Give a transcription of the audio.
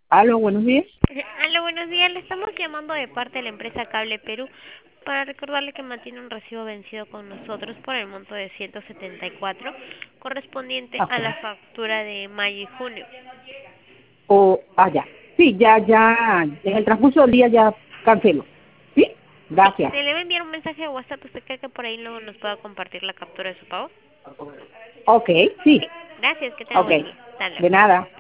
Aló, buenos días. Hola, buenos días. Le estamos llamando de parte de la empresa Cable Perú para recordarle que mantiene un recibo vencido con nosotros por el monto de 174 correspondiente a Ok. la factura de mayo y junio. Ya. Sí, ya. En el transcurso del día ya cancelo. ¿Sí? Sí, Gracias. se le va a enviar un mensaje de WhatsApp. ¿Usted cree que por ahí luego nos pueda compartir la captura de su pago? Ok, sí. Sí, gracias. Que tenga Ok. buen día. Hasta luego. De nada.